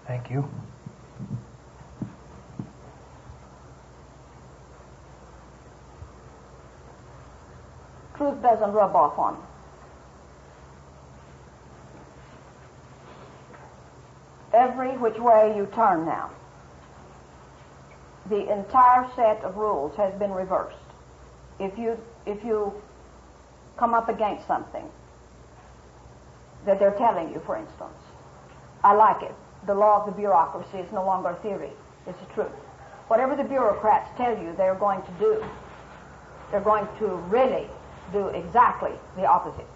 Thank you. Truth doesn't rub off on me. Every which way you turn now, the entire set of rules has been reversed. If you come up against something that they're telling you, for instance, I like it. The law of the bureaucracy is no longer a theory. It's the truth. Whatever the bureaucrats tell you they're going to do, they're going to really do exactly the opposite.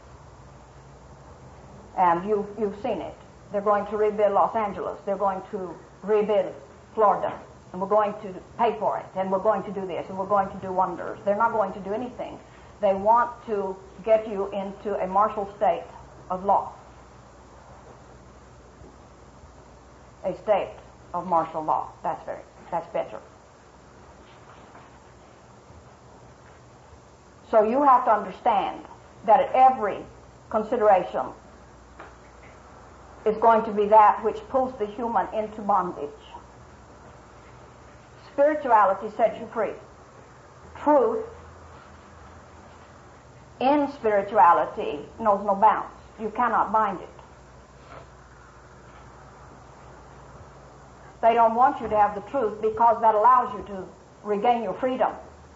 And you've seen it. They're going to rebuild Los Angeles. They're going to rebuild Florida. And we're going to pay for it. And we're going to do this. And we're going to do wonders. They're not going to do anything. They want to get you into a martial state of law. A state of martial law. That's better. So you have to understand that at every consideration is going to be that which pulls the human into bondage. Spirituality sets you free. Truth in spirituality knows no bounds. You cannot bind it. They don't want you to have the truth because that allows you to regain your freedom.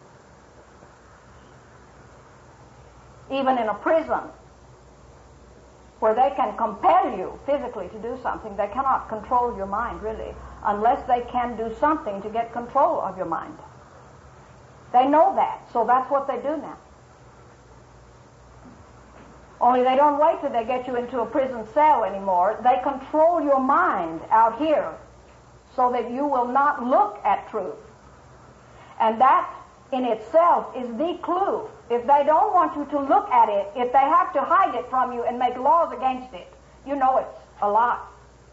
Even in a prison, where they can compel you physically to do something, they cannot control your mind, really, unless they can do something to get control of your mind. They know that, so that's what they do now. Only they don't wait till they get you into a prison cell anymore. They control your mind out here so that you will not look at truth. And that in itself is the clue. If they don't want you to look at it, if they have to hide it from you and make laws against it, you know it's a lie.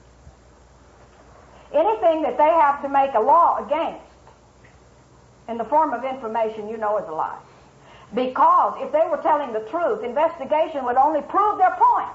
Anything that they have to make a law against in the form of information, you know is a lie. Because if they were telling the truth, investigation would only prove their point.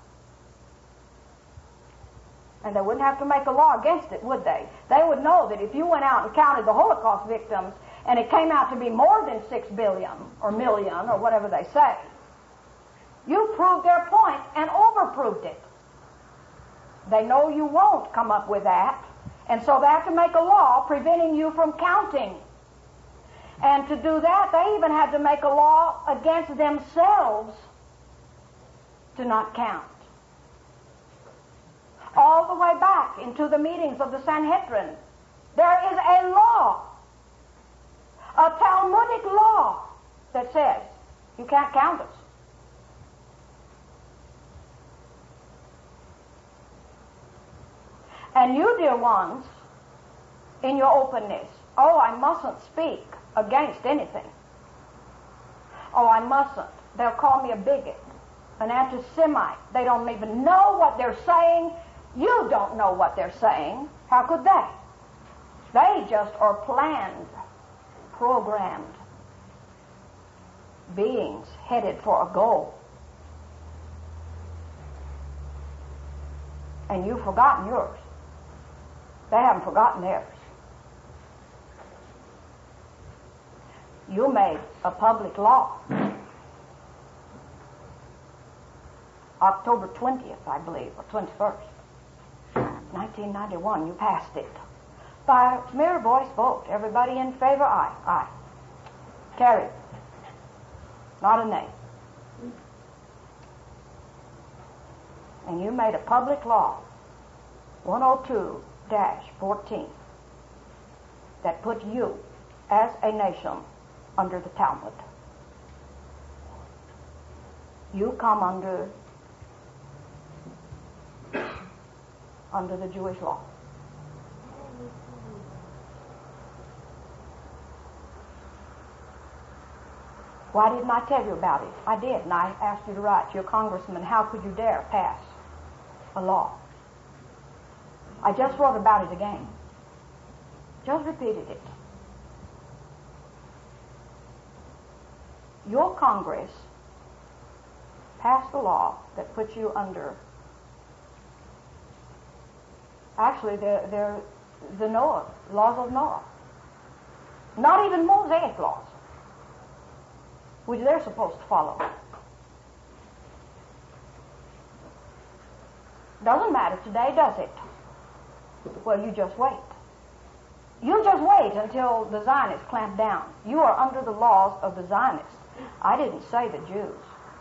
And they wouldn't have to make a law against it, would they? They would know that if you went out and counted the Holocaust victims and it came out to be more than 6 billion or million or whatever they say, you proved their point and overproved it. They know you won't come up with that, and so they have to make a law preventing you from counting. And to do that, they even had to make a law against themselves to not count. All the way back into the meetings of the Sanhedrin, there is a law, a Talmudic law, that says you can't count us. And you, dear ones, in your openness, oh, I mustn't speak against anything. Oh, I mustn't. They'll call me a bigot, an anti-Semite. They don't even know what they're saying. You don't know what they're saying. How could they? They just are planned, programmed beings headed for a goal. And you've forgotten yours. They haven't forgotten theirs. You made a public law. October 20th, I believe, or 21st, 1991, you passed it. By mere voice vote. Everybody in favor, aye. Aye. Carried. Not a nay. And you made a public law, 102-14, that put you as a nation under the Talmud. You come under the Jewish law. Why didn't I tell you about it? I did, and I asked you to write to your congressman, how could you dare pass a law? I just wrote about it again. Just repeated it. Your Congress passed a law that puts you under Actually, they're the Noah, laws of Noah. Not even Mosaic laws, which they're supposed to follow. Doesn't matter today, does it? Well, you just wait. You just wait until the Zionists clamp down. You are under the laws of the Zionists. I didn't say the Jews.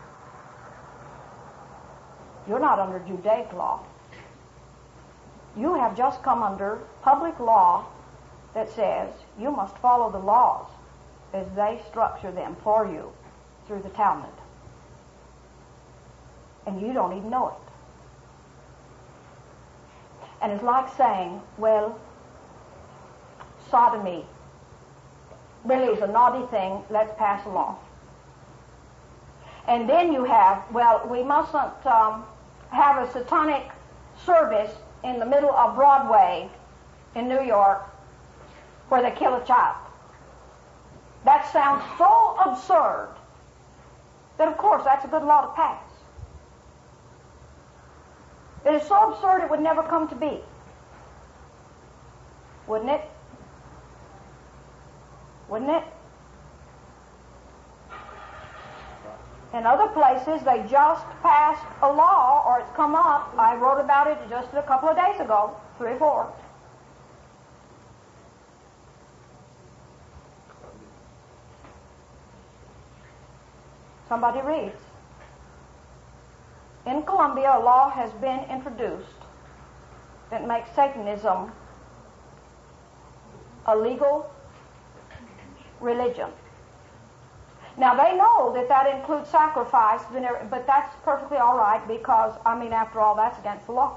You're not under Judaic law. You have just come under public law that says you must follow the laws as they structure them for you through the Talmud. And you don't even know it. And it's like saying, well, sodomy really is a naughty thing, let's pass a law. And then you have, well, we mustn't have a satanic service in the middle of Broadway in New York where they kill a child. That sounds so absurd that, of course, that's a good law to pass. It is so absurd it would never come to be. Wouldn't it? Wouldn't it? In other places, they just passed a law, or it's come up. I wrote about it just a couple of days ago, 3 or 4. Somebody reads. In Colombia, a law has been introduced that makes Satanism a legal religion. Now, they know that that includes sacrifice, but that's perfectly all right because, after all, that's against the law.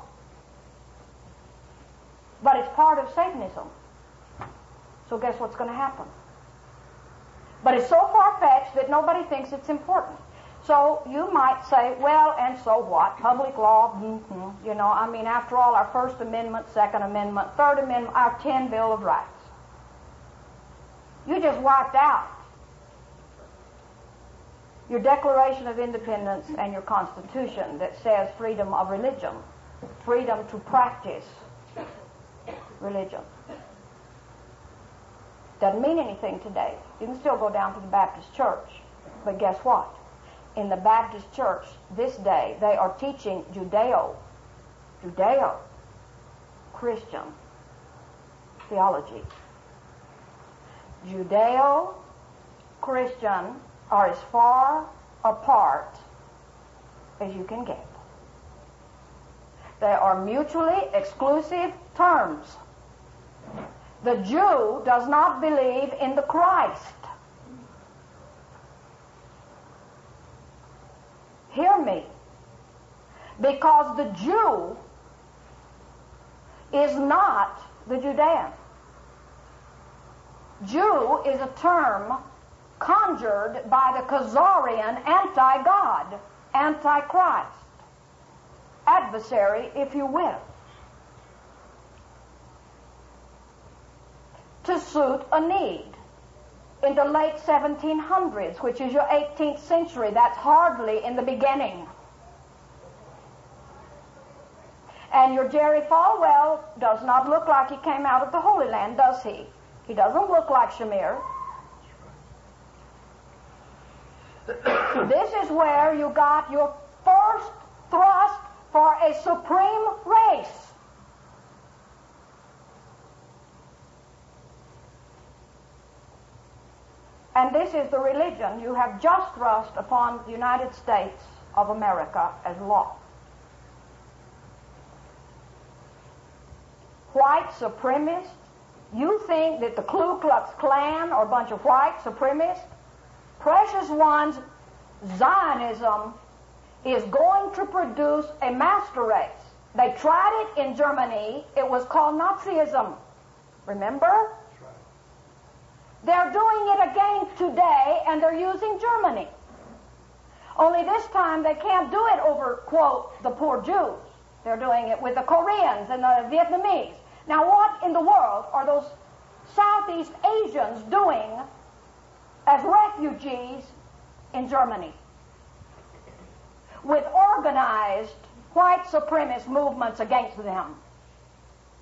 But it's part of Satanism. So guess what's going to happen? But it's so far-fetched that nobody thinks it's important. So you might say, well, and so what? Public law, after all, our First Amendment, Second Amendment, Third Amendment, our 10 Bill of Rights. You just wiped out your Declaration of Independence and your Constitution that says freedom of religion, freedom to practice religion. Doesn't mean anything today. You can still go down to the Baptist church. But guess what? In the Baptist church this day, they are teaching Judeo-Christian theology. Judeo-Christian are as far apart as you can get. They are mutually exclusive terms. The Jew does not believe in the Christ. Hear me. Because the Jew is not the Judean. Jew is a term conjured by the Khazarian anti-God, anti-Christ, adversary, if you will, to suit a need. In the late 1700s, which is your 18th century, that's hardly in the beginning. And your Jerry Falwell does not look like he came out of the Holy Land, does he? He doesn't look like Shamir. This is where you got your first thrust for a supreme race. And this is the religion you have just thrust upon the United States of America as law. White supremacists? You think that the Ku Klux Klan are a bunch of white supremacists? Precious ones, Zionism is going to produce a master race. They tried it in Germany. It was called Nazism. Remember? They're doing it again today, and they're using Germany. Only this time they can't do it over, quote, the poor Jews. They're doing it with the Koreans and the Vietnamese. Now, what in the world are those Southeast Asians doing as refugees in Germany with organized white supremacist movements against them?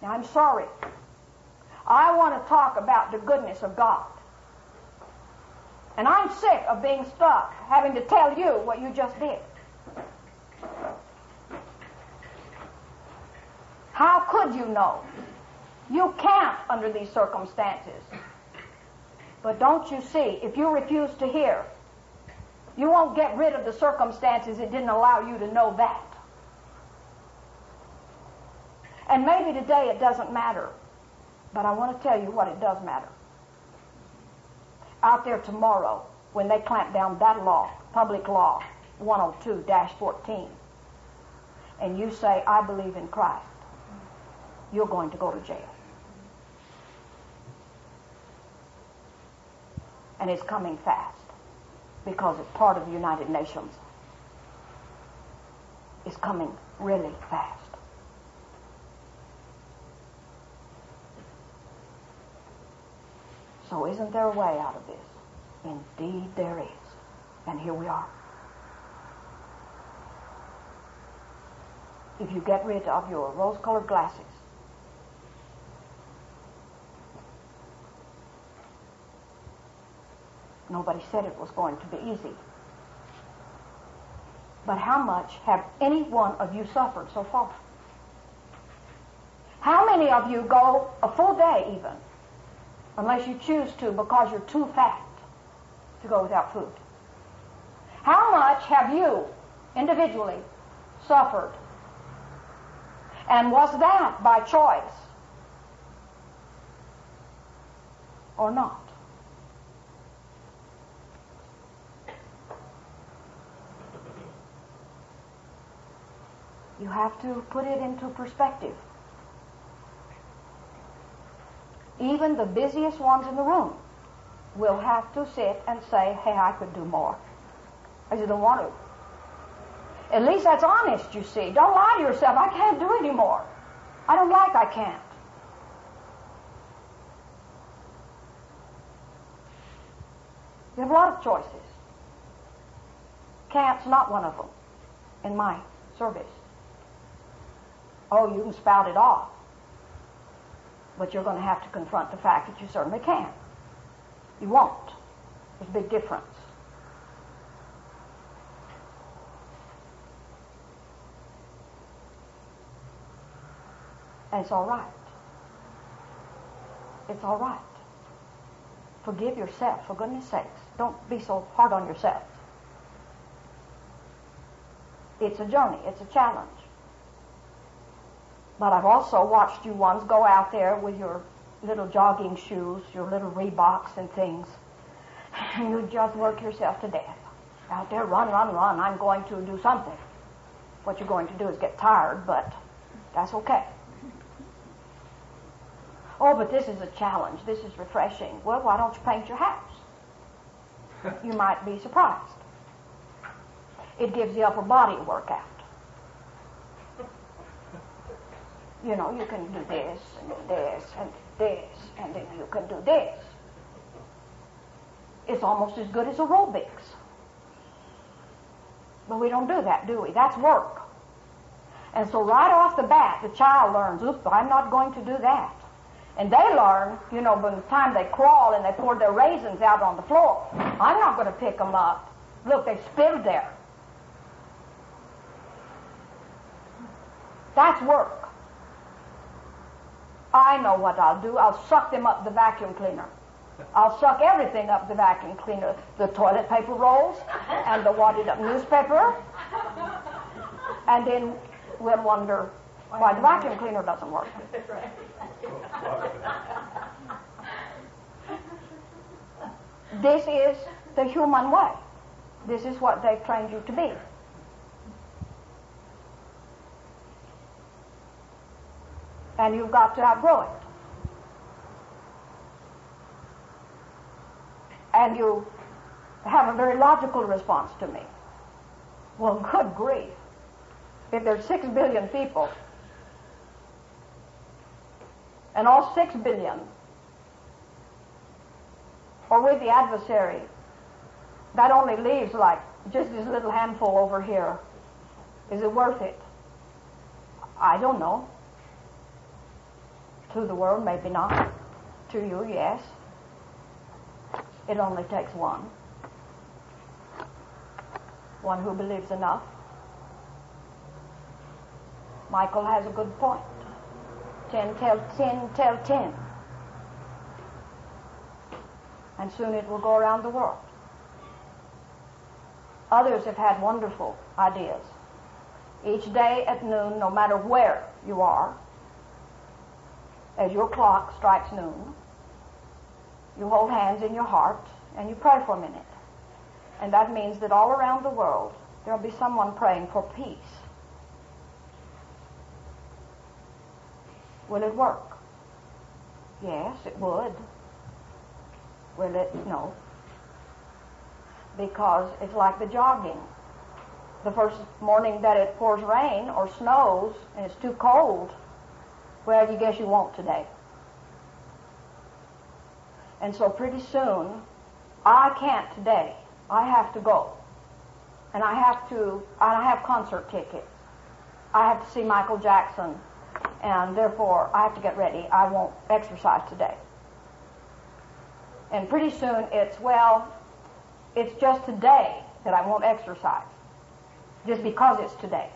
Now, I'm sorry. I want to talk about the goodness of God. And I'm sick of being stuck, having to tell you what you just did. How could you know? You can't under these circumstances. But don't you see, if you refuse to hear, you won't get rid of the circumstances that didn't allow you to know that. And maybe today it doesn't matter, but I want to tell you what it does matter. Out there tomorrow, when they clamp down that law, Public Law 102-14, and you say, I believe in Christ, you're going to go to jail. And it's coming fast because it's part of the United Nations. It's coming really fast. So isn't there a way out of this? Indeed there is. And here we are. If you get rid of your rose-colored glasses, nobody said it was going to be easy. But how much have any one of you suffered so far? How many of you go a full day even, unless you choose to because you're too fat to go without food? How much have you individually suffered? And was that by choice or not? You have to put it into perspective. Even the busiest ones in the room will have to sit and say, hey, I could do more. I just don't want to. At least that's honest, you see. Don't lie to yourself. I can't do anymore. I don't like I can't. You have a lot of choices. Can't's not one of them in my service. Oh, you can spout it off. But you're going to have to confront the fact that you certainly can. You won't. There's a big difference. And it's all right. It's all right. Forgive yourself, for goodness sakes. Don't be so hard on yourself. It's a journey. It's a challenge. But I've also watched you ones go out there with your little jogging shoes, your little Reeboks and things, and you just work yourself to death. Out there, run, run, run. I'm going to do something. What you're going to do is get tired, but that's okay. Oh, but this is a challenge. This is refreshing. Well, why don't you paint your house? You might be surprised. It gives the upper body a workout. You know, you can do this, and this, and this, and then you can do this. It's almost as good as aerobics. But we don't do that, do we? That's work. And so right off the bat, the child learns, oops, I'm not going to do that. And they learn, you know, by the time they crawl and they pour their raisins out on the floor, I'm not going to pick them up. Look, they spilled there. That's work. I know what I'll do. I'll suck them up the vacuum cleaner. I'll suck everything up the vacuum cleaner. The toilet paper rolls and the wadded up newspaper. And then we'll wonder why the vacuum cleaner doesn't work. This is the human way. This is what they've trained you to be. And you've got to outgrow it. And you have a very logical response to me. Well, good grief. If there's 6 billion people, and all 6 billion are with the adversary, that only leaves like just this little handful over here. Is it worth it? I don't know. To the world, maybe not. To you, yes. It only takes one. One who believes enough. Michael has a good point. 10 tell 10. And soon it will go around the world. Others have had wonderful ideas. Each day at noon, no matter where you are, as your clock strikes noon, you hold hands in your heart and you pray for a minute. And that means that all around the world there will be someone praying for peace. Will it work? Yes, it would. Will it? No. Because it's like the jogging. The first morning that it pours rain or snows and it's too cold, well, you guess you won't today. And so pretty soon, I can't today. I have to go. And I have concert tickets. I have to see Michael Jackson. And therefore, I have to get ready. I won't exercise today. And pretty soon it's just today that I won't exercise. Just because it's today.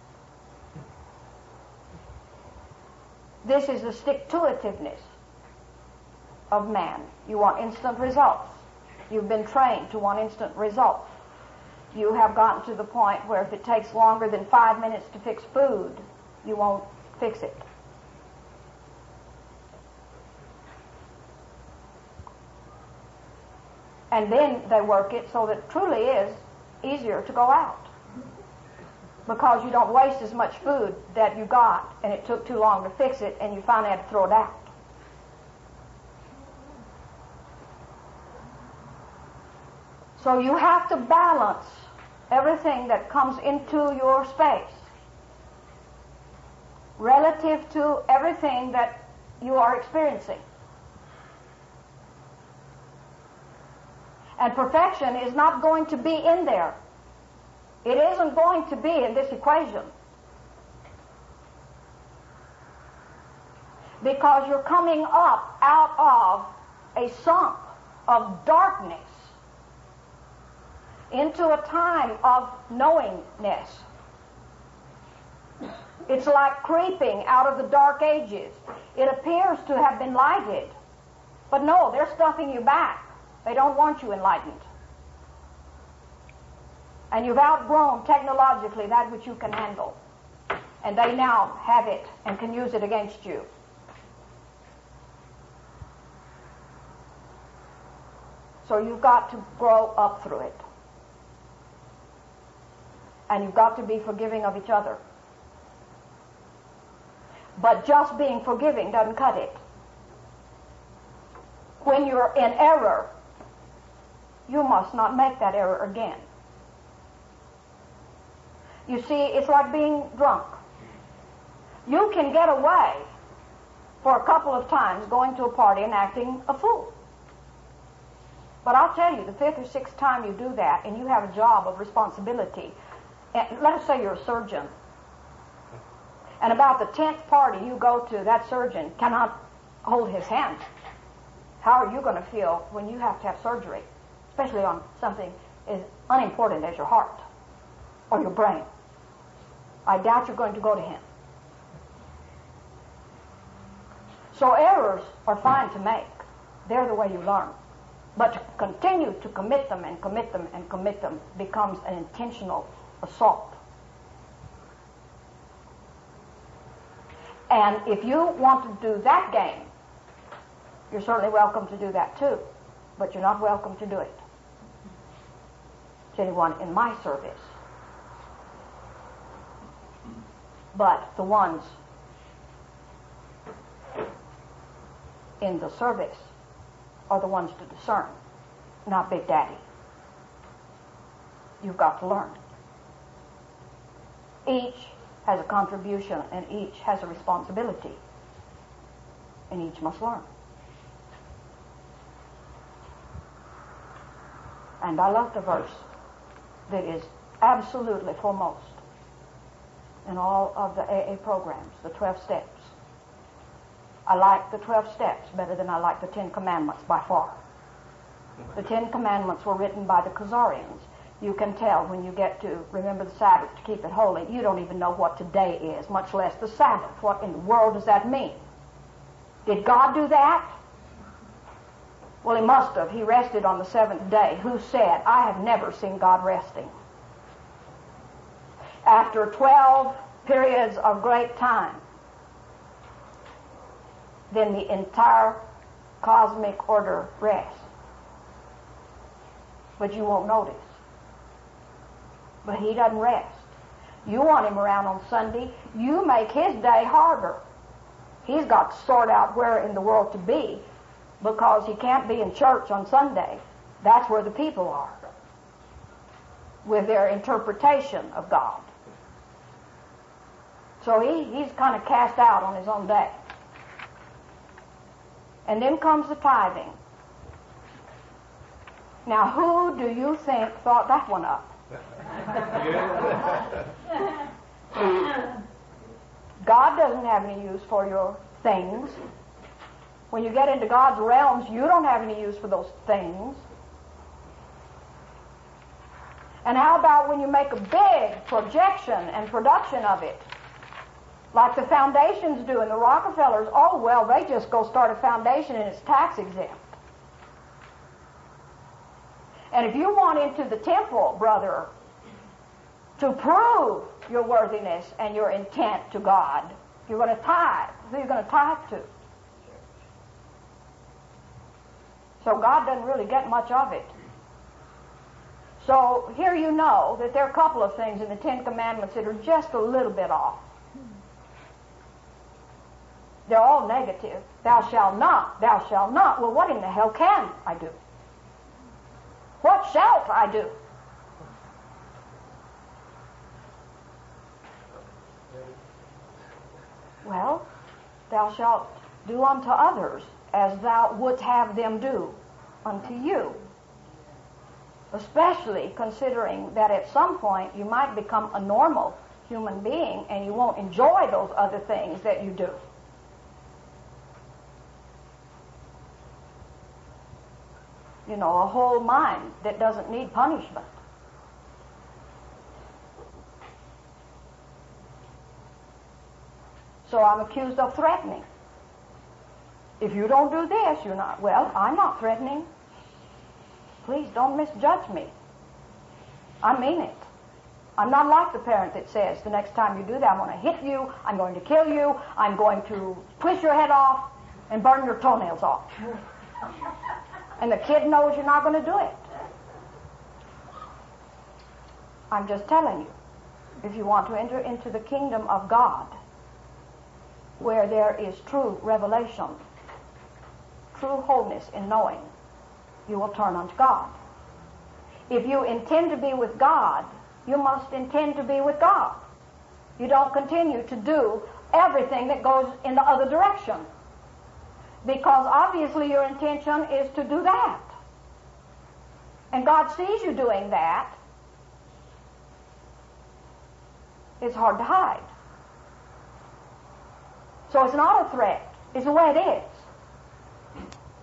This is the stick-to-itiveness of man. You want instant results. You've been trained to want instant results. You have gotten to the point where if it takes longer than 5 minutes to fix food, you won't fix it. And then they work it so that it truly is easier to go out. Because you don't waste as much food that you got and it took too long to fix it and you finally had to throw it out. So you have to balance everything that comes into your space relative to everything that you are experiencing. And perfection is not going to be in there. It isn't going to be in this equation. Because you're coming up out of a sump of darkness into a time of knowingness. It's like creeping out of the dark ages. It appears to have been lighted, but no, they're stuffing you back. They don't want you enlightened. And you've outgrown technologically that which you can handle. And they now have it and can use it against you. So you've got to grow up through it. And you've got to be forgiving of each other. But just being forgiving doesn't cut it. When you're in error, you must not make that error again. You see, it's like being drunk. You can get away for a couple of times going to a party and acting a fool. But I'll tell you, the fifth or sixth time you do that and you have a job of responsibility, and let us say you're a surgeon, and about the 10th party you go to, that surgeon cannot hold his hand. How are you going to feel when you have to have surgery, especially on something as unimportant as your heart or your brain? I doubt you're going to go to him. So errors are fine to make. They're the way you learn. But to continue to commit them and commit them and commit them becomes an intentional assault. And if you want to do that game, you're certainly welcome to do that too. But you're not welcome to do it to anyone in my service. But the ones in the service are the ones to discern, not Big Daddy. You've got to learn. Each has a contribution and each has a responsibility. And each must learn. And I love the verse that is absolutely foremost in all of the AA programs, the 12 steps. I like the 12 steps better than I like the 10 commandments by far. The 10 commandments were written by the Khazarians. You can tell when you get to remember the Sabbath to keep it holy, you don't even know what today is, much less the Sabbath. What in the world does that mean? Did God do that? Well, he must have. He rested on the seventh day. Who said, I have never seen God resting? After 12 periods of great time, then the entire cosmic order rests. But you won't notice. But he doesn't rest. You want him around on Sunday, you make his day harder. He's got to sort out where in the world to be, because he can't be in church on Sunday. That's where the people are, with their interpretation of God. So he's kind of cast out on his own day. And then comes the tithing. Now, who do you think thought that one up? God doesn't have any use for your things. When you get into God's realms, you don't have any use for those things. And how about when you make a big projection and production of it? Like the foundations do and the Rockefellers, oh, well, they just go start a foundation and it's tax exempt. And if you want into the temple, brother, to prove your worthiness and your intent to God, you're going to tithe. Who are you going to tithe to? So God doesn't really get much of it. So here you know that there are a couple of things in the Ten Commandments that are just a little bit off. They're all negative. Thou shalt not, thou shalt not. Well, what in the hell can I do? What shalt I do? Well, thou shalt do unto others as thou wouldst have them do unto you. Especially considering that at some point you might become a normal human being and you won't enjoy those other things that you do. You know, a whole mind that doesn't need punishment. So I'm accused of threatening. If you don't do this, you're not. Well, I'm not threatening. Please don't misjudge me. I mean it. I'm not like the parent that says, the next time you do that, I'm going to hit you, I'm going to kill you, I'm going to twist your head off and burn your toenails off. And the kid knows you're not going to do it. I'm just telling you, if you want to enter into the kingdom of God, where there is true revelation, true wholeness in knowing, you will turn unto God. If you intend to be with God, you must intend to be with God. You don't continue to do everything that goes in the other direction, because obviously your intention is to do that. And God sees you doing that. It's hard to hide. So it's not a threat. It's the way it is.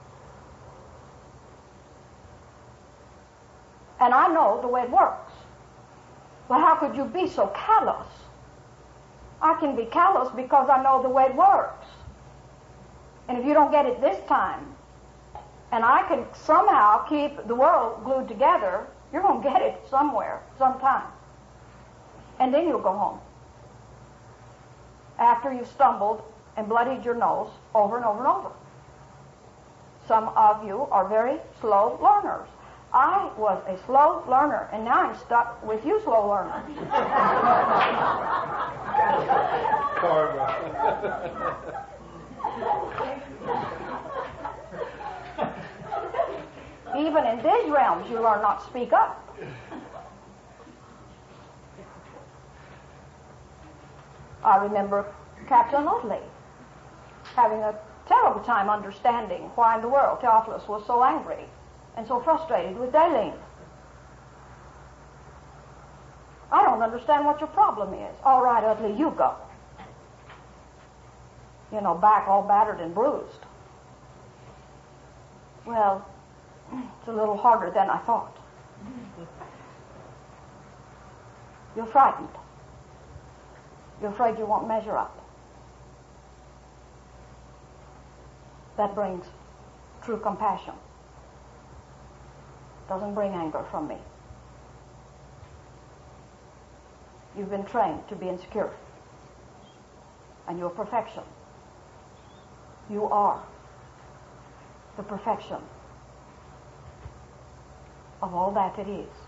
And I know the way it works. But how could you be so callous? I can be callous because I know the way it works. And if you don't get it this time, and I can somehow keep the world glued together, you're going to get it somewhere, sometime. And then you'll go home. After you've stumbled and bloodied your nose over and over and over. Some of you are very slow learners. I was a slow learner, and now I'm stuck with you slow learners. Even in these realms, you learn not to speak up. I remember Captain Oatley having a terrible time understanding why in the world Theophilus was so angry and so frustrated with Daleen. I don't understand what your problem is. All right, Utley, you go. back all battered and bruised. Well, it's a little harder than I thought. You're frightened. You're afraid you won't measure up. That brings true compassion. Doesn't bring anger from me. You've been trained to be insecure. And you're perfection. You are the perfection of all that it is.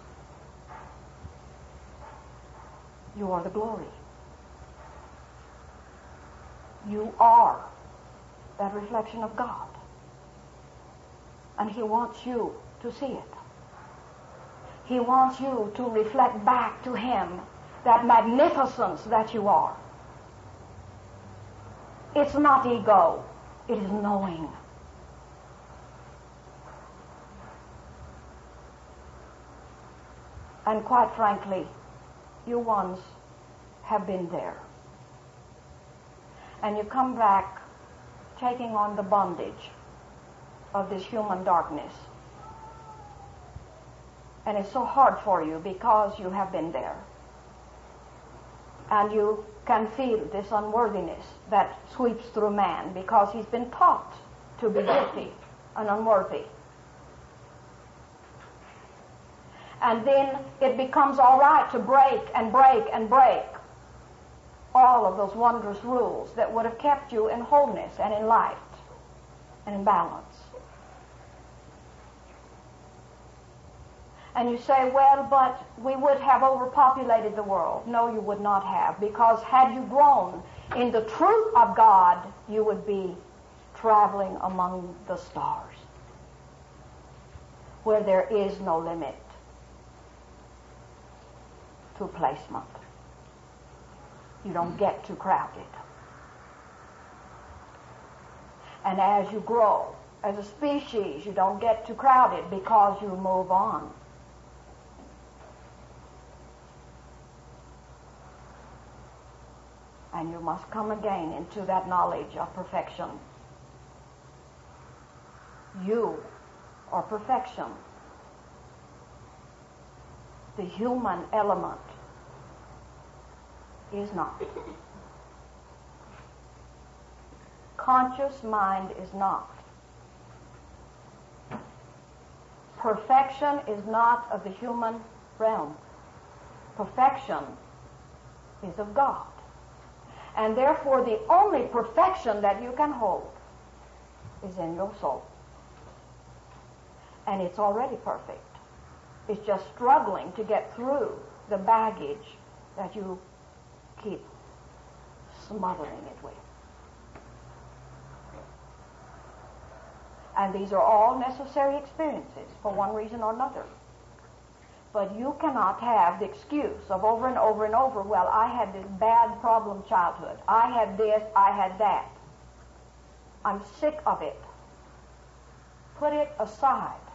You are the glory. You are that reflection of God. And He wants you to see it. He wants you to reflect back to Him that magnificence that you are. It's not ego, it is knowing. And quite frankly, you once have been there. And you come back taking on the bondage of this human darkness. And it's so hard for you because you have been there. And you can feel this unworthiness that sweeps through man because he's been taught to be guilty and unworthy. And then it becomes all right to break and break and break all of those wondrous rules that would have kept you in wholeness and in light and in balance. And you say, well, but we would have overpopulated the world. No, you would not have, because had you grown in the truth of God, you would be traveling among the stars, where there is no limit to placement. You don't get too crowded. And as you grow as a species, you don't get too crowded because you move on. And you must come again into that knowledge of perfection. You are perfection. The human element is not. Conscious mind is not. Perfection is not of the human realm. Perfection is of God. And therefore, the only perfection that you can hold is in your soul. And it's already perfect. It's just struggling to get through the baggage that you keep smothering it with. And these are all necessary experiences for one reason or another. But you cannot have the excuse of over and over and over, well, I had this bad problem childhood. I had this, I had that. I'm sick of it. Put it aside.